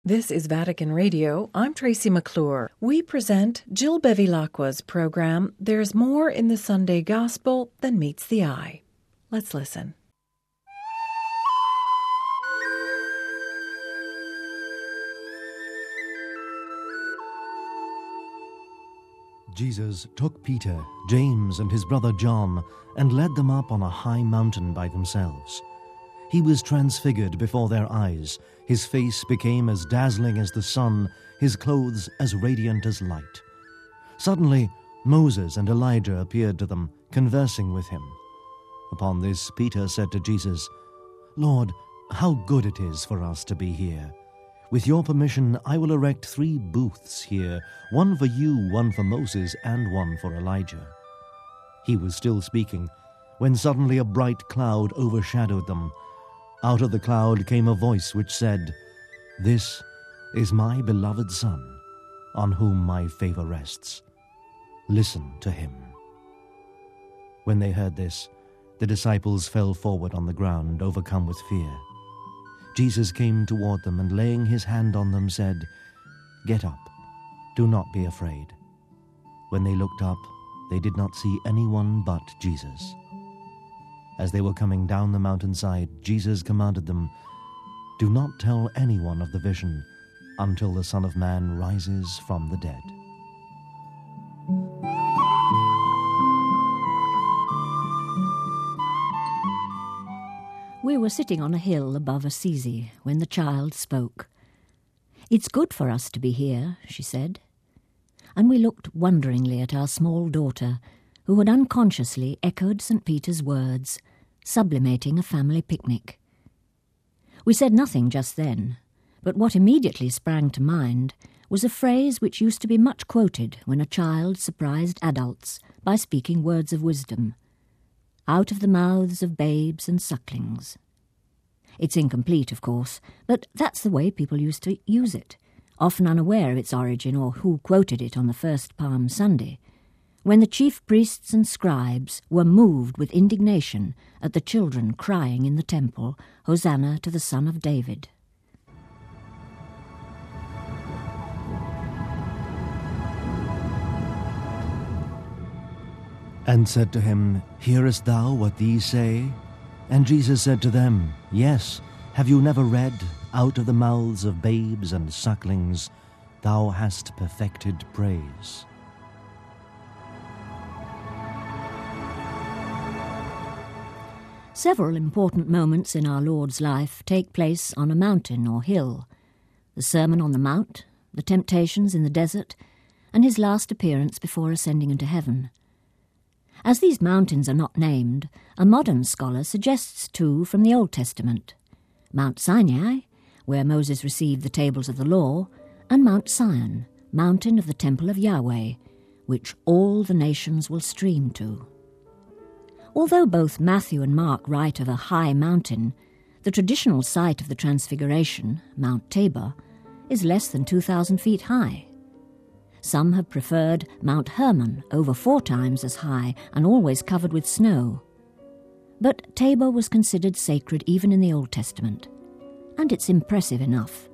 This is Vatican Radio. I'm Tracy McClure. We present Jill Bevilacqua's program, There's More in the Sunday Gospel Than Meets the Eye. Let's listen. Jesus took Peter, James, and his brother John and led them up on a high mountain by themselves. He was transfigured before their eyes. His face became as dazzling as the sun, his clothes as radiant as light. Suddenly, Moses and Elijah appeared to them, conversing with him. Upon this, Peter said to Jesus, "Lord, how good it is for us to be here. With your permission, I will erect 3 booths here, one for you, one for Moses, and one for Elijah." He was still speaking, when suddenly a bright cloud overshadowed them. Out of the cloud came a voice which said, "This is my beloved Son, on whom my favor rests. Listen to him." When they heard this, the disciples fell forward on the ground, overcome with fear. Jesus came toward them and, laying his hand on them, said, "Get up, do not be afraid." When they looked up, they did not see anyone but Jesus. As they were coming down the mountainside, Jesus commanded them, "Do not tell anyone of the vision until the Son of Man rises from the dead." We were sitting on a hill above Assisi when the child spoke. "It's good for us to be here," she said. And we looked wonderingly at our small daughter, who had unconsciously echoed St. Peter's words, sublimating a family picnic. We said nothing just then, but what immediately sprang to mind was a phrase which used to be much quoted when a child surprised adults by speaking words of wisdom. "Out of the mouths of babes and sucklings." It's incomplete, of course, but that's the way people used to use it, often unaware of its origin or who quoted it on the first Palm Sunday, when the chief priests and scribes were moved with indignation at the children crying in the temple, "Hosanna to the Son of David." And said to him, "Hearest thou what these say?" And Jesus said to them, "Yes, have you never read, out of the mouths of babes and sucklings, thou hast perfected praise." Several important moments in our Lord's life take place on a mountain or hill: the Sermon on the Mount, the temptations in the desert, and his last appearance before ascending into heaven. As these mountains are not named, a modern scholar suggests 2 from the Old Testament: Mount Sinai, where Moses received the tables of the law, and Mount Sion, mountain of the temple of Yahweh, which all the nations will stream to. Although both Matthew and Mark write of a high mountain, the traditional site of the Transfiguration, Mount Tabor, is less than 2,000 feet high. Some have preferred Mount Hermon, over 4 times as high and always covered with snow. But Tabor was considered sacred even in the Old Testament, and it's impressive enough.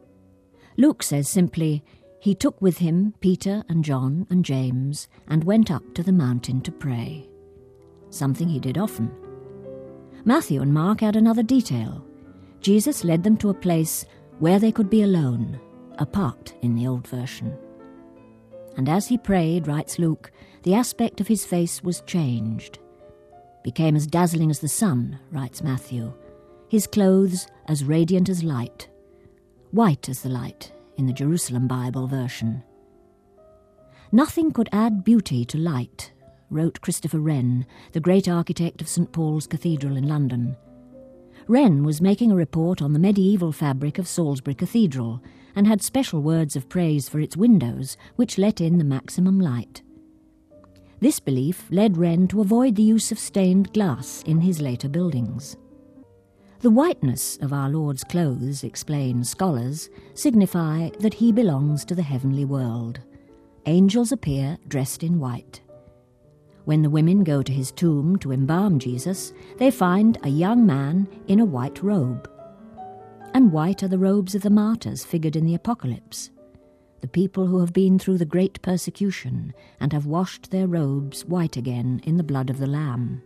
Luke says simply, "He took with him Peter and John and James and went up to the mountain to pray," something he did often. Matthew and Mark add another detail. Jesus led them to a place where they could be alone, apart in the old version. And as he prayed, writes Luke, the aspect of his face was changed. "Became as dazzling as the sun," writes Matthew, "his clothes as radiant as light, white as the light," in the Jerusalem Bible version. "Nothing could add beauty to light," wrote Christopher Wren, the great architect of St. Paul's Cathedral in London. Wren was making a report on the medieval fabric of Salisbury Cathedral and had special words of praise for its windows, which let in the maximum light. This belief led Wren to avoid the use of stained glass in his later buildings. The whiteness of our Lord's clothes, explain scholars, signify that he belongs to the heavenly world. Angels appear dressed in white. When the women go to his tomb to embalm Jesus, they find a young man in a white robe. and white are the robes of the martyrs figured in the Apocalypse, the people who have been through the great persecution and have washed their robes white again in the blood of the Lamb.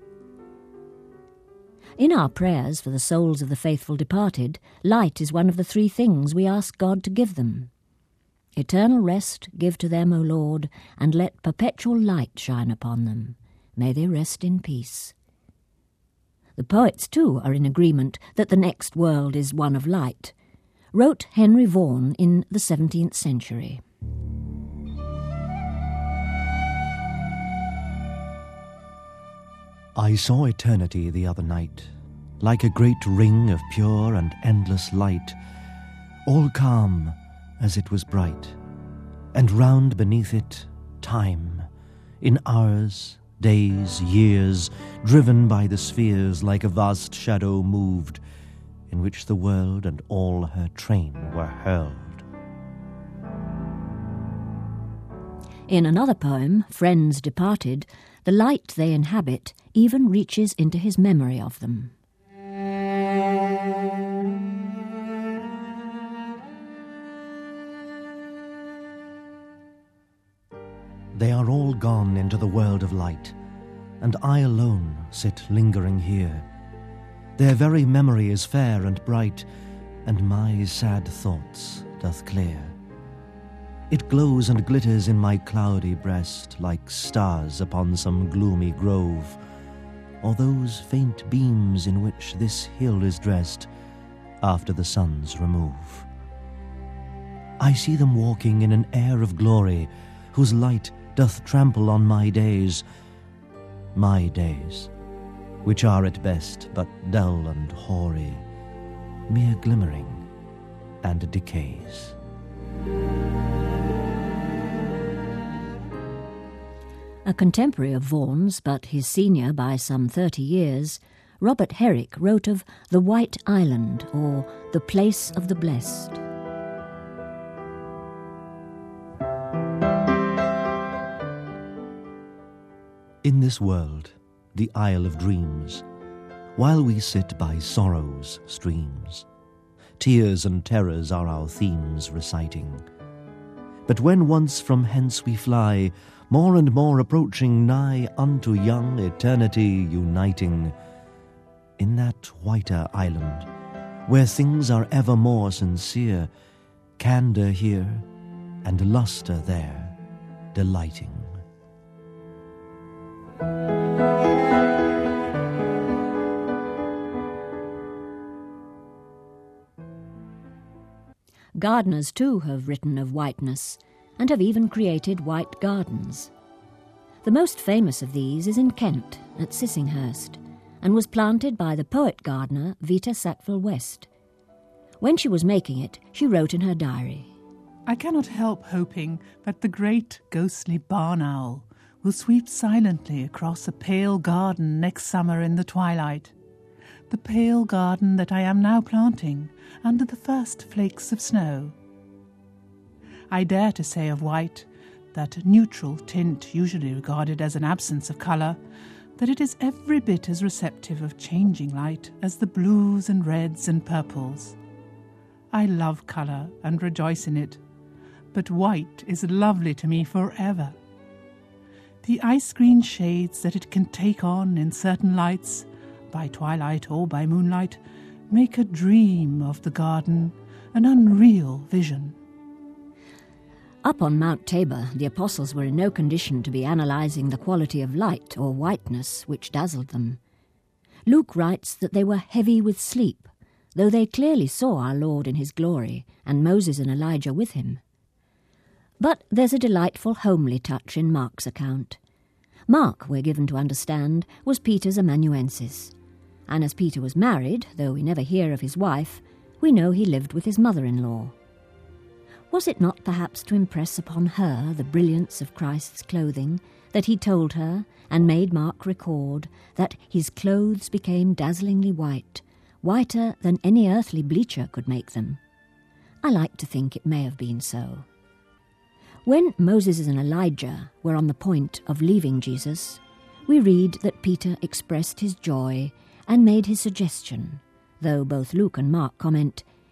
In our prayers for the souls of the faithful departed, light is one of the three things we ask God to give them. Eternal rest give to them, O Lord, and let perpetual light shine upon them. May they rest in peace. The poets, too, are in agreement that the next world is one of light, wrote Henry Vaughan in the 17th century. I saw eternity the other night, like a great ring of pure and endless light, all calm as it was bright, and round beneath it time, in hours, days, years, driven by the spheres like a vast shadow moved, in which the world and all her train were hurled. In another poem, Friends Departed, the light they inhabit even reaches into his memory of them. They are all gone into the world of light, and I alone sit lingering here. Their very memory is fair and bright, and my sad thoughts doth clear. It glows and glitters in my cloudy breast like stars upon some gloomy grove, or those faint beams in which this hill is dressed after the sun's remove. I see them walking in an air of glory, whose light doth trample on my days, which are at best but dull and hoary, mere glimmering and decays. A contemporary of Vaughan's, but his senior by some 30 years, Robert Herrick wrote of the White Island, or the Place of the Blessed. In this world, the Isle of Dreams, while we sit by sorrow's streams, tears and terrors are our themes reciting. But when once from hence we fly, more and more approaching nigh unto young eternity uniting, in that whiter island, where things are ever more sincere, candour here and lustre there, delighting. Gardeners, too, have written of whiteness, and have even created white gardens. The most famous of these is in Kent, at Sissinghurst, and was planted by the poet gardener Vita Sackville-West. When she was making it, she wrote in her diary, I cannot help hoping that the great ghostly barn owl will sweep silently across a pale garden next summer in the twilight, the pale garden that I am now planting under the first flakes of snow. I dare to say of white, that neutral tint usually regarded as an absence of colour, that it is every bit as receptive of changing light as the blues and reds and purples. I love colour and rejoice in it, but white is lovely to me forever. The ice-green shades that it can take on in certain lights, by twilight or by moonlight, make a dream of the garden, an unreal vision. Up on Mount Tabor, the apostles were in no condition to be analysing the quality of light or whiteness which dazzled them. Luke writes that they were heavy with sleep, though they clearly saw our Lord in his glory, and Moses and Elijah with him. But there's a delightful homely touch in Mark's account. Mark, we're given to understand, was Peter's amanuensis, and as Peter was married, though we never hear of his wife, we know he lived with his mother-in-law. Was it not perhaps to impress upon her the brilliance of Christ's clothing that he told her, and made Mark record, that his clothes became dazzlingly white, whiter than any earthly bleacher could make them? I like to think it may have been so. When Moses and Elijah were on the point of leaving Jesus, we read that Peter expressed his joy and made his suggestion, though both Luke and Mark comment,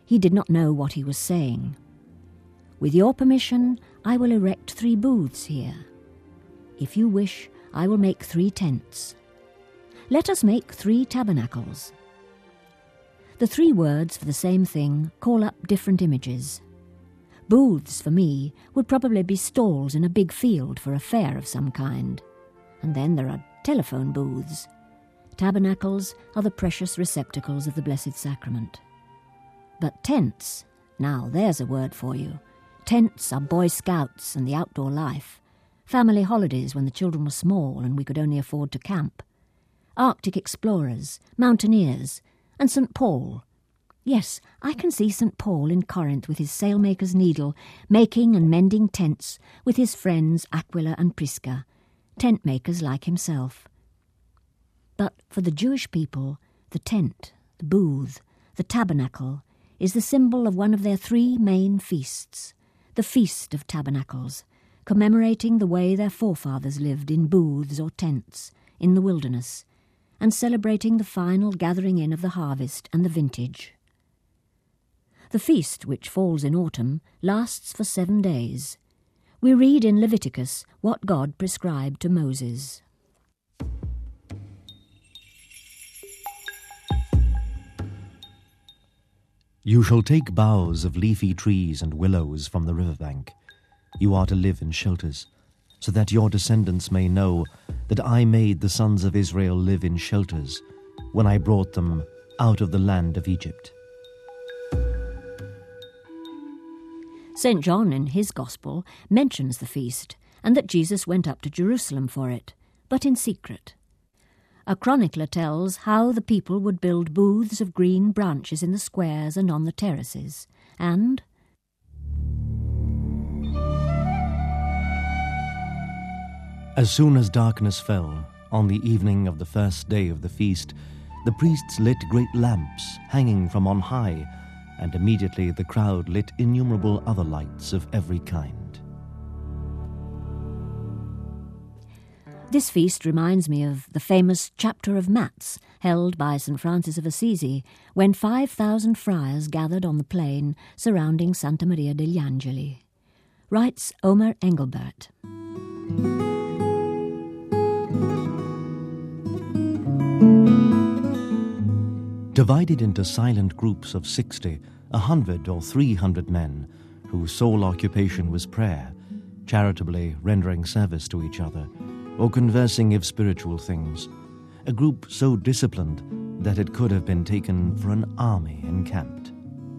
He did not know what he was saying. With your permission, I will erect 3 booths here. If you wish, I will make 3 tents. Let us make 3 tabernacles. The 3 words for the same thing call up different images. Booths, for me, would probably be stalls in a big field for a fair of some kind. And then there are telephone booths. Tabernacles are the precious receptacles of the Blessed Sacrament. But tents, now there's a word for you. Tents are Boy Scouts and the outdoor life, family holidays when the children were small and we could only afford to camp, Arctic explorers, mountaineers, and St. Paul. Yes, I can see St. Paul in Corinth with his sailmaker's needle, making and mending tents with his friends Aquila and Prisca, tent makers like himself. But for the Jewish people, the tent, the booth, the tabernacle is the symbol of one of their 3 main feasts, the Feast of Tabernacles, commemorating the way their forefathers lived in booths or tents in the wilderness, and celebrating the final gathering in of the harvest and the vintage. The feast, which falls in autumn, lasts for 7 days. We read in Leviticus what God prescribed to Moses. You shall take boughs of leafy trees and willows from the riverbank. You are to live in shelters, so that your descendants may know that I made the sons of Israel live in shelters when I brought them out of the land of Egypt. St. John in his Gospel mentions the feast and that Jesus went up to Jerusalem for it, but in secret. A chronicler tells how the people would build booths of green branches in the squares and on the terraces, and as soon as darkness fell, on the evening of the first day of the feast, the priests lit great lamps hanging from on high, and immediately the crowd lit innumerable other lights of every kind. This feast reminds me of the famous Chapter of Mats held by St. Francis of Assisi when 5,000 friars gathered on the plain surrounding Santa Maria degli Angeli. Writes Omer Engelbert. Divided into silent groups of 60, 100 or 300 men, whose sole occupation was prayer, charitably rendering service to each other, or conversing of spiritual things, a group so disciplined that it could have been taken for an army encamped.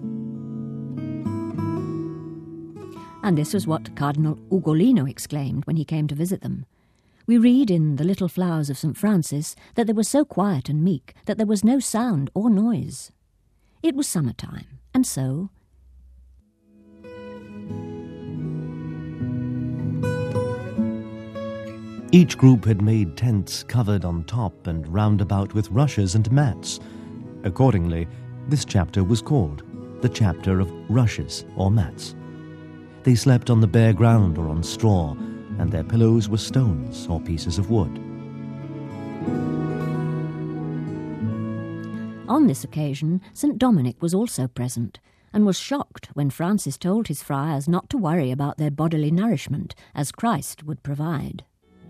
And this was what Cardinal Ugolino exclaimed when he came to visit them. We read in The Little Flowers of St. Francis that they were so quiet and meek that there was no sound or noise. It was summertime, and so each group had made tents covered on top and round about with rushes and mats. Accordingly, this chapter was called the Chapter of Rushes or Mats. They slept on the bare ground or on straw, and their pillows were stones or pieces of wood. On this occasion, St. Dominic was also present, and was shocked when Francis told his friars not to worry about their bodily nourishment, as Christ would provide.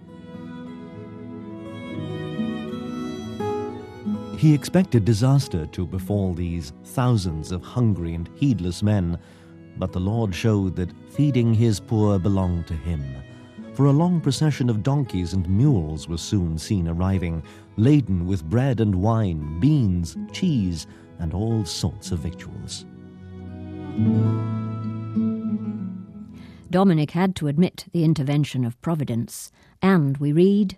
He expected disaster to befall these thousands of hungry and heedless men, but the Lord showed that feeding his poor belonged to him. For a long procession of donkeys and mules was soon seen arriving, laden with bread and wine, beans, cheese, and all sorts of victuals. Dominic had to admit the intervention of Providence, and we read,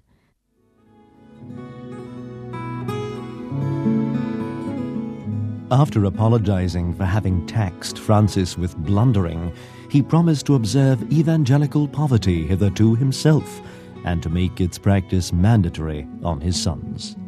after apologizing for having taxed Francis with blundering, he promised to observe evangelical poverty hitherto himself, and to make its practice mandatory on his sons.